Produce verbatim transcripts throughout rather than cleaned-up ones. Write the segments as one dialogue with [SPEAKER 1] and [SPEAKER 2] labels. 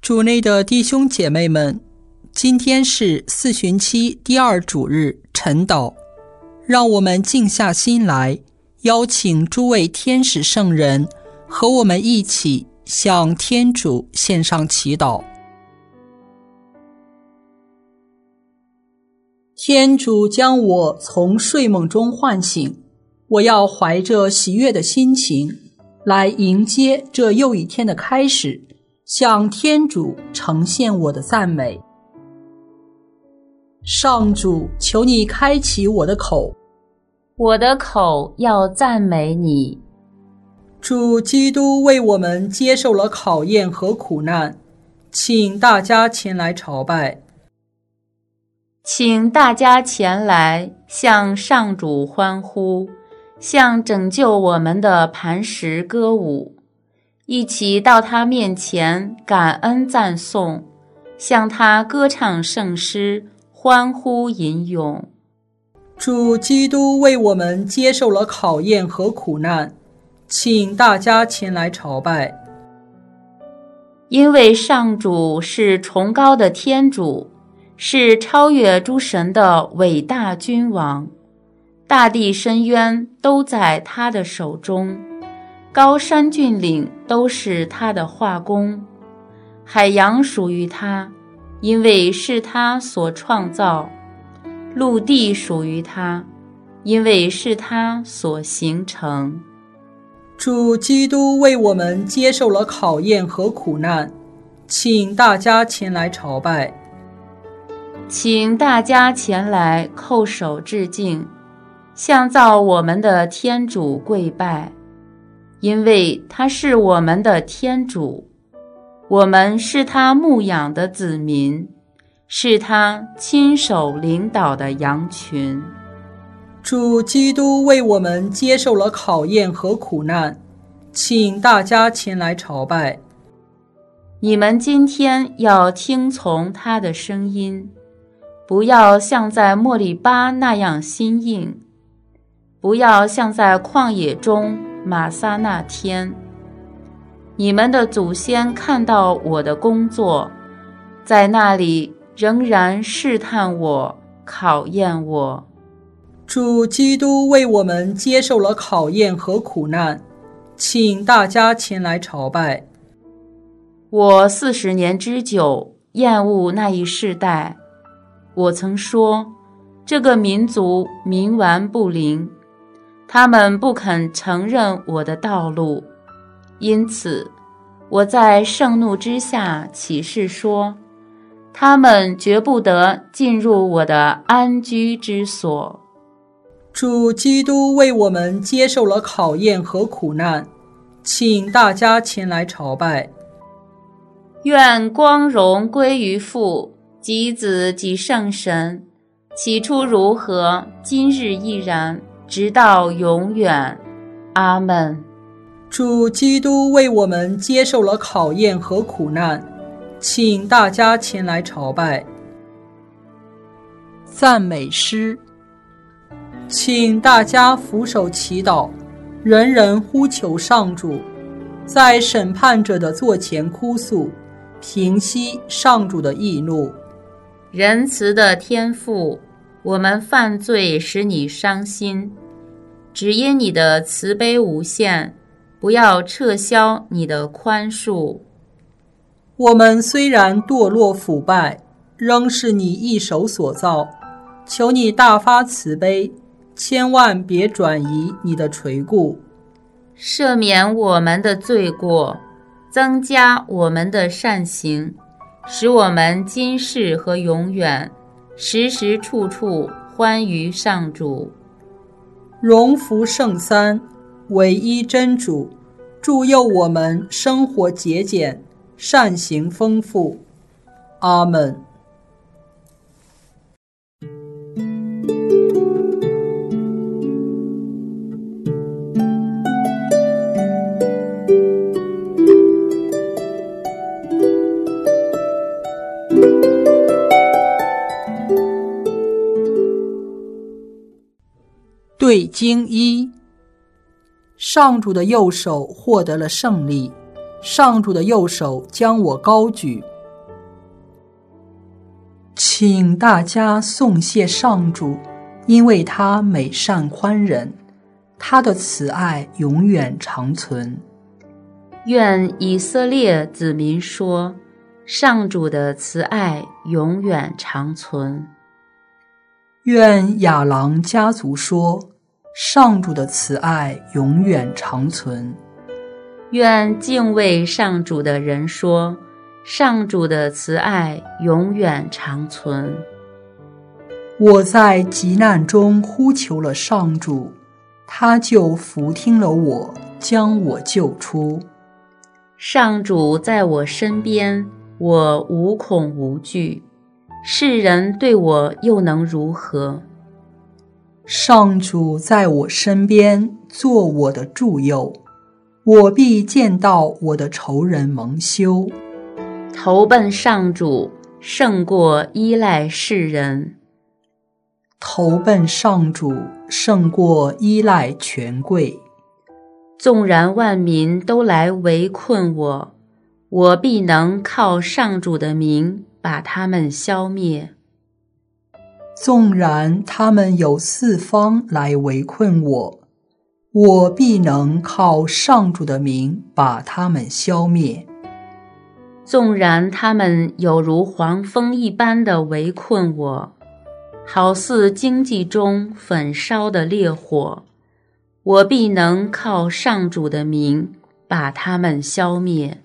[SPEAKER 1] 主内的弟兄姐妹们，今天是四旬期第二主日晨祷，让我们静下心来，邀请诸位天使圣人和我们一起向天主献上祈祷。天主将我从睡梦中唤醒，我要怀着喜悦的心情来迎接这又一天的开始，向天主呈现我的赞美。上主，求你开启我的口，
[SPEAKER 2] 我的口要赞美你。
[SPEAKER 1] 主基督为我们接受了考验和苦难，请大家前来朝拜。
[SPEAKER 2] 请大家前来向上主欢呼，向拯救我们的磐石歌舞，一起到他面前感恩赞颂，向他歌唱圣诗，欢呼吟咏。
[SPEAKER 1] 主基督为我们接受了考验和苦难，请大家前来朝拜。
[SPEAKER 2] 因为上主是崇高的天主，是超越诸神的伟大君王，大地深渊都在他的手中，高山峻岭都是他的画工，海洋属于他，因为是他所创造；陆地属于他，因为是他所形成。
[SPEAKER 1] 主基督为我们接受了考验和苦难，请大家前来朝拜。
[SPEAKER 2] 请大家前来叩首致敬，向造我们的天主跪拜，因为他是我们的天主，我们是他牧养的子民，是他亲手领导的羊群。
[SPEAKER 1] 主基督为我们接受了考验和苦难，请大家前来朝拜。
[SPEAKER 2] 你们今天要听从他的声音，不要像在莫里巴那样心硬，不要像在旷野中玛撒那天。你们的祖先看到我的工作，在那里仍然试探我，考验我。
[SPEAKER 1] 主基督为我们接受了考验和苦难，请大家前来朝拜。
[SPEAKER 2] 我四十年之久，厌恶那一世代。我曾说，这个民族冥顽不灵，他们不肯承认我的道路，因此我在盛怒之下起誓说，他们绝不得进入我的安居之所。
[SPEAKER 1] 主基督为我们接受了考验和苦难，请大家前来朝拜。
[SPEAKER 2] 愿光荣归于父及子及圣神，起初如何，今日亦然，直到永远。阿们。
[SPEAKER 1] 主基督为我们接受了考验和苦难，请大家前来朝拜。赞美诗，请大家俯首祈祷，人人呼求上主，在审判者的座前哭诉，平息上主的义怒。
[SPEAKER 2] 仁慈的天父，我们犯罪使你伤心，只因你的慈悲无限，不要撤销你的宽恕。
[SPEAKER 1] 我们虽然堕落腐败，仍是你一手所造，求你大发慈悲，千万别转移你的垂顾，
[SPEAKER 2] 赦免我们的罪过，增加我们的善行，使我们今世和永远时时处处欢愉上主。
[SPEAKER 1] 荣福圣三，唯一真主，助佑我们生活节俭，善行丰富。阿们。对经一，上主的右手获得了胜利，上主的右手将我高举， 请大家颂谢上主，因为他美善宽仁，他的慈爱永远长存。
[SPEAKER 2] 愿以色列子民说，上主的慈爱永远长存。
[SPEAKER 1] 愿亚郎家族说，上主的慈爱永远长存。
[SPEAKER 2] 愿敬畏上主的人说，上主的慈爱永远长存。
[SPEAKER 1] 我在急难中呼求了上主，他就俯听了我，将我救出。
[SPEAKER 2] 上主在我身边，我无恐无惧，世人对我又能如何？
[SPEAKER 1] 上主在我身边，做我的助佑，我必见到我的仇人蒙羞。
[SPEAKER 2] 投奔上主，胜过依赖世人。
[SPEAKER 1] 投奔上主，胜过依赖权贵。
[SPEAKER 2] 纵然万民都来围困我，我必能靠上主的名把他们消灭。
[SPEAKER 1] 纵然他们有四方来围困我，我必能靠上主的名把他们消灭。
[SPEAKER 2] 纵然他们有如黄蜂一般的围困我，好似荆棘中焚烧的烈火，我必能靠上主的名把他们消灭。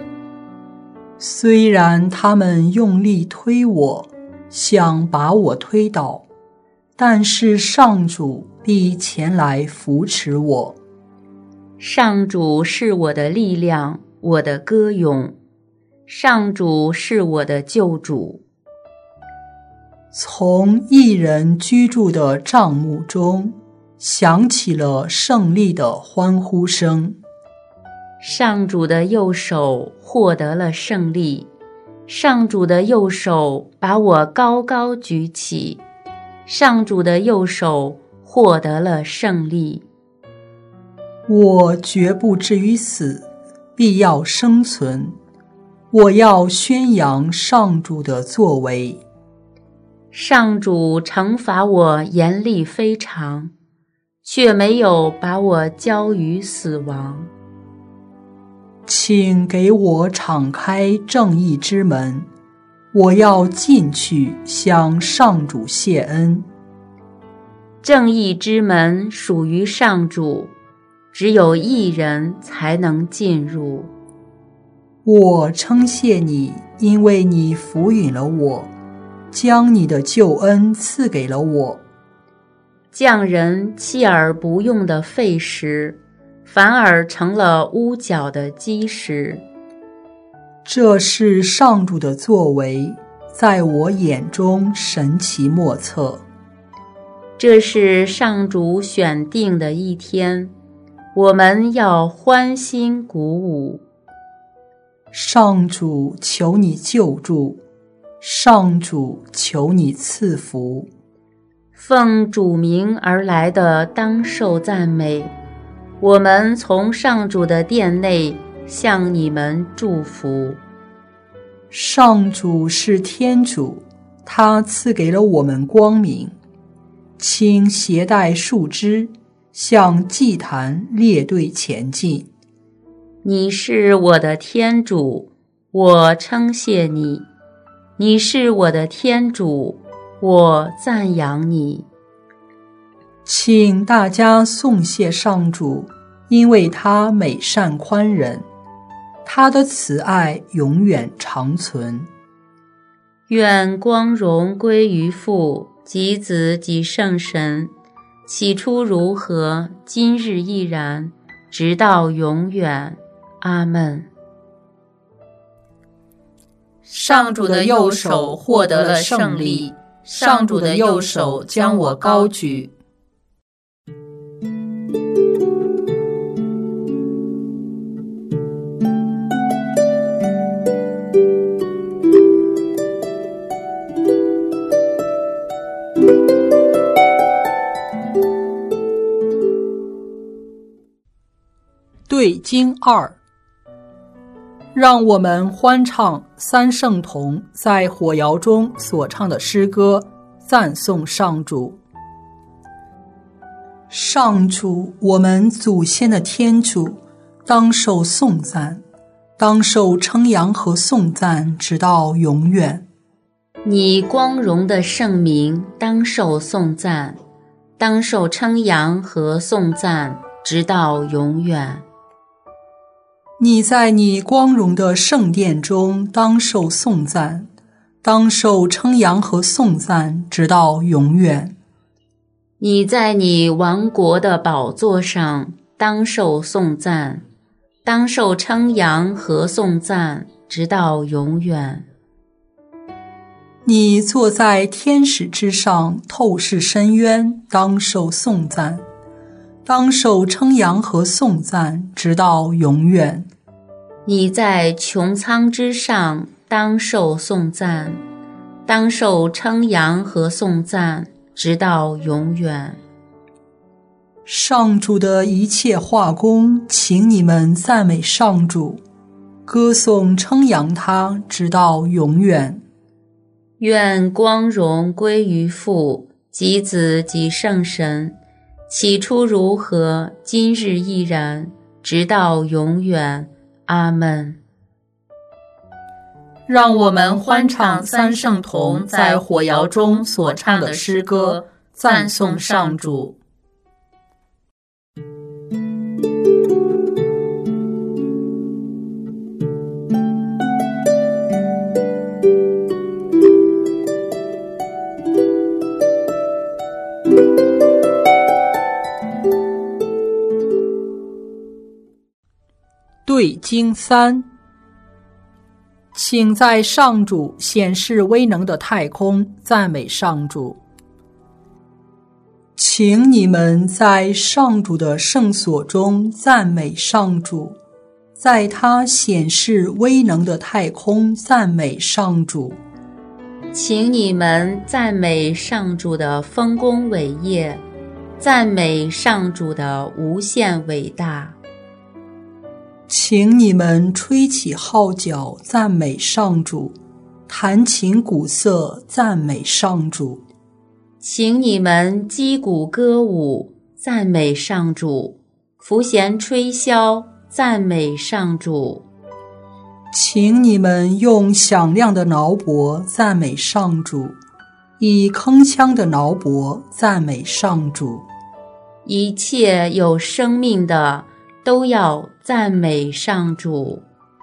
[SPEAKER 1] 虽然他们用力推我，想把我推倒，但是上主必前来扶持我。
[SPEAKER 2] 上主是我的力量，我的歌咏，上主是我的救主。
[SPEAKER 1] 从一人居住的帐幕中，响起了胜利的欢呼声。
[SPEAKER 2] 上主的右手获得了胜利，上主的右手把我高高举起，上主的右手获得了胜利。
[SPEAKER 1] 我绝不至于死，必要生存。我要宣扬上主的作为。
[SPEAKER 2] 上主惩罚我严厉非常，却没有把我交于死亡。
[SPEAKER 1] 请给我敞开正义之门，我要进去向上主谢恩。
[SPEAKER 2] 正义之门属于上主，只有一人才能进入。
[SPEAKER 1] 我称谢你，因为你抚允了我，将你的救恩赐给了我。
[SPEAKER 2] 匠人弃而不用的废石，反而成了屋角的基石。
[SPEAKER 1] 这是上主的作为，在我眼中神奇莫测。
[SPEAKER 2] 这是上主选定的一天，我们要欢欣鼓舞。
[SPEAKER 1] 上主，求你救助，上主，求你赐福。
[SPEAKER 2] 奉主名而来的当受赞美，我们从上主的殿内向你们祝福。
[SPEAKER 1] 上主是天主，他赐给了我们光明，请携带树枝，向祭坛列队前进。
[SPEAKER 2] 你是我的天主，我称谢你。你是我的天主，我赞扬你。
[SPEAKER 1] 请大家颂谢上主，因为他美善宽仁，他的慈爱永远长存。
[SPEAKER 2] 愿光荣归于父及子及圣神，起初如何，今日亦然，直到永远。阿们。
[SPEAKER 3] 上主的右手获得了胜利，上主的右手将我高举。
[SPEAKER 1] 对经二， 让我们欢唱三圣童在火窑中所唱的诗歌，赞颂上主。上主，我们祖先的天主，当受颂赞，当受称扬和颂赞，直到永远。
[SPEAKER 2] 你光荣的圣名当受颂赞，当受称扬和颂赞，直到永远。
[SPEAKER 1] 你在你光荣的圣殿中当受颂赞，当受称扬和颂赞，直到永远。
[SPEAKER 2] 你在你王国的宝座上当受颂赞，当受称扬和颂赞，直到永远。
[SPEAKER 1] 你坐在天使之上，透视深渊，当受颂赞，当受称扬和颂赞，直到永远。
[SPEAKER 2] 你在穹苍之上，当受颂赞，当受称扬和颂赞，直到永远。
[SPEAKER 1] 上主的一切化工，请你们赞美上主，歌颂称扬他，直到永远。
[SPEAKER 2] 愿光荣归于父及子及圣神，起初如何，今日亦然，直到永远。阿们。
[SPEAKER 3] 让我们欢唱三圣童在火窑中所唱的诗歌，赞颂上主。
[SPEAKER 1] 对经三，请在上主显示威能的太空赞美上主。请你们在上主的圣所中赞美上主，在他显示威能的太空赞美上主。
[SPEAKER 2] 请你们赞美上主的丰功伟业，赞美上主的无限伟大。
[SPEAKER 1] 请你们吹起号角赞美上主，弹琴鼓瑟赞美上主。
[SPEAKER 2] 请你们击鼓歌舞赞美上主，拂弦吹箫赞美上主。
[SPEAKER 1] 请你们用响亮的铙钹赞美上主，以铿锵的铙钹赞美上主。
[SPEAKER 2] 一切有生命的都要赞美上主。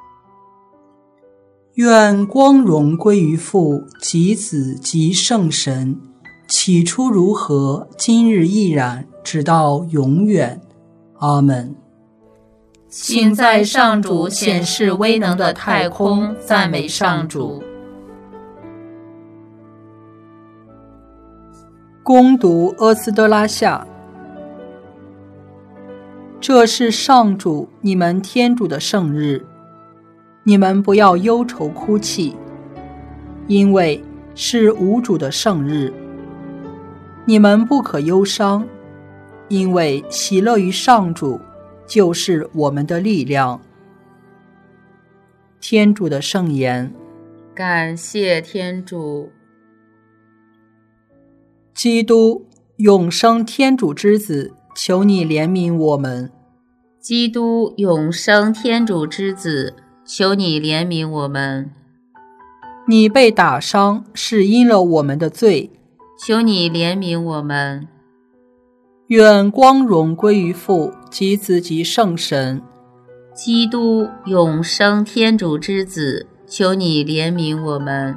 [SPEAKER 1] 愿光荣归于父及子及圣神，起初如何，今日亦然，直到永远。阿们。
[SPEAKER 3] 请在上主显示威能的太空赞美上主。
[SPEAKER 1] 恭读阿斯德拉夏。这是上主你们天主的圣日，你们不要忧愁哭泣，因为是无主的圣日。你们不可忧伤，因为喜乐于上主就是我们的力量。天主的圣言。
[SPEAKER 2] 感谢天主。
[SPEAKER 1] 基督，永生天主之子，求你怜悯我们。
[SPEAKER 2] 基督，永生天主之子，求你怜悯我们。
[SPEAKER 1] 你被打伤是因了我们的罪，
[SPEAKER 2] 求你怜悯我们。
[SPEAKER 1] 愿光荣归于父及子及圣神。
[SPEAKER 2] 基督，永生天主之子，求你怜悯我们。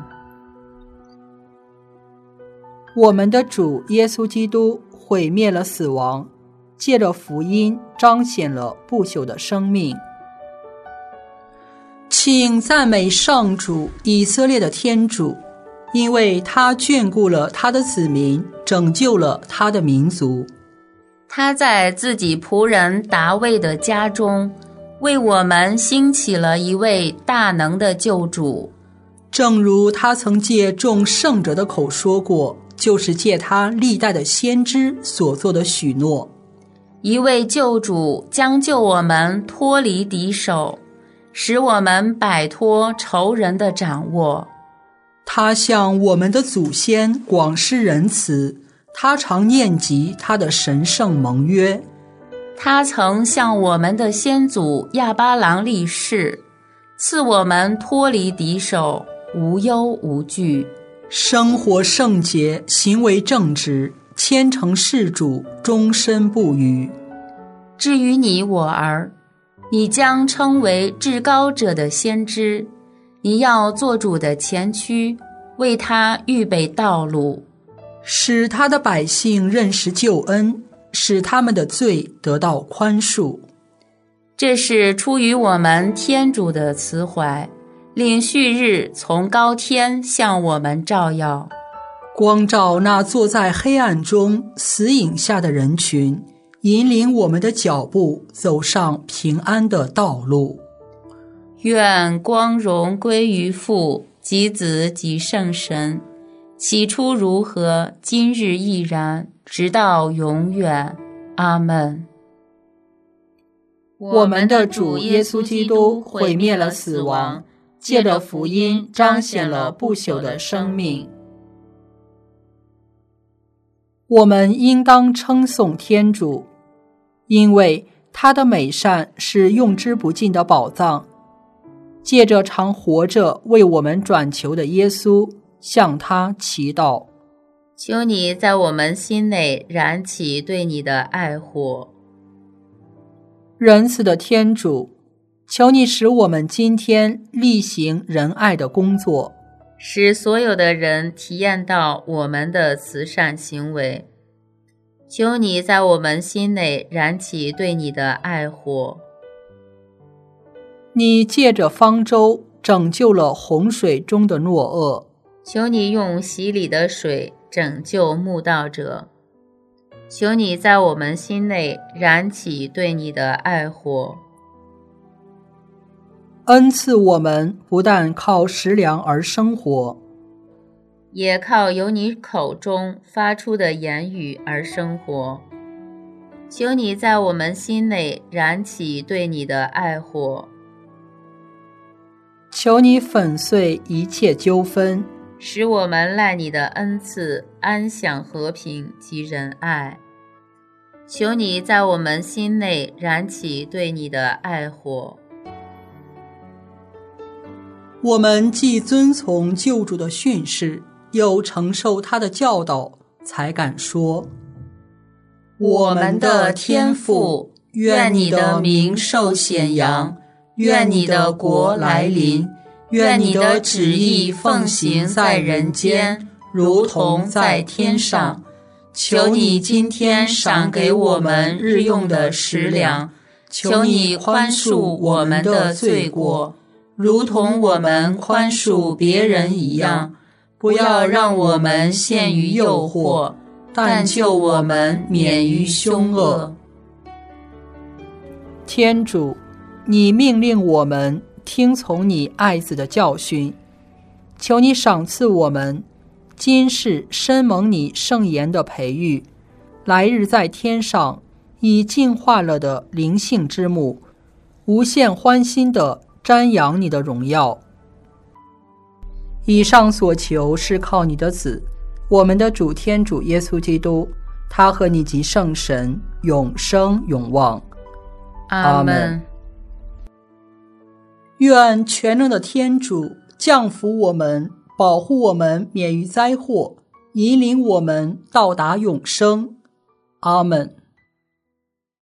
[SPEAKER 1] 我们的主耶稣基督毁灭了死亡，借着福音彰显了不朽的生命。请赞美上主，以色列的天主，因为他眷顾了他的子民，拯救了他的民族。
[SPEAKER 2] 他在自己仆人达味的家中，为我们兴起了一位大能的救主。
[SPEAKER 1] 正如他曾借众圣者的口说过，就是借他历代的先知所做的许诺。
[SPEAKER 2] 一位救主将救我们脱离敌手， 使我们摆脱仇人的掌握。
[SPEAKER 1] 他向我们的祖先广施仁慈，他常念及他的神圣盟约。
[SPEAKER 2] 他曾向我们的先祖亚巴郎立誓，赐我们脱离敌手，无忧无惧，
[SPEAKER 1] 生活圣洁，行为正直，虔诚事主，终身不渝。
[SPEAKER 2] 至于你我儿，你将称为至高者的先知，你要做主的前驱，为他预备道路，
[SPEAKER 1] 使他的百姓认识救恩，使他们的罪得到宽恕。
[SPEAKER 2] 这是出于我们天主的慈怀，令旭日从高天向我们照耀，
[SPEAKER 1] 光照那坐在黑暗中死影下的人群，引领我们的脚步走上平安的道路。
[SPEAKER 2] 愿光荣归于父及子及圣神，起初如何，今日亦然，直到永远。阿们。
[SPEAKER 3] 我们的主耶稣基督毁灭了死亡，借着福音彰显了不朽的生命。
[SPEAKER 1] 我们应当称颂天主，因为他的美善是用之不尽的宝藏。借着常活着为我们转求的耶稣，向他祈祷。
[SPEAKER 2] 求你在我们心内燃起对你的爱火。
[SPEAKER 1] 仁慈的天主，求你使我们今天力行仁爱的工作，
[SPEAKER 2] 使所有的人体验到我们的慈善行为。求你在我们心内燃起对你的爱火。
[SPEAKER 1] 你借着方舟拯救了洪水中的诺厄，
[SPEAKER 2] 求你用洗礼的水拯救慕道者。求你在我们心内燃起对你的爱火。
[SPEAKER 1] 恩赐我们不但靠食粮而生活，
[SPEAKER 2] 也靠由你口中发出的言语而生活。求你在我们心内燃起对你的爱火。
[SPEAKER 1] 求你粉碎一切纠纷，
[SPEAKER 2] 使我们赖你的恩赐安享和平及仁爱。求你在我们心内燃起对你的爱火。
[SPEAKER 1] 我们既遵从救主的训示，又承受他的教导，才敢说：
[SPEAKER 3] 我们的天父，愿你的名受显扬，愿你的国来临，愿你的旨意奉行在人间，如同在天上。求你今天赏给我们日用的食粮，求你宽恕我们的罪过，如同我们宽恕别人一样。不要让我们陷于诱惑，但救我们免于凶恶。
[SPEAKER 1] 天主，你命令我们听从你爱子的教训，求你赏赐我们今世深蒙你圣言的培育，来日在天上以净化了的灵性之目，无限欢欣地瞻仰你的荣耀。以上所求是靠你的子，我们的主天主耶稣基督，他和你及圣神永生永望。
[SPEAKER 2] 阿们。
[SPEAKER 1] 愿全能的天主降福我们，保护我们免于灾祸，引领我们到达永生。阿们。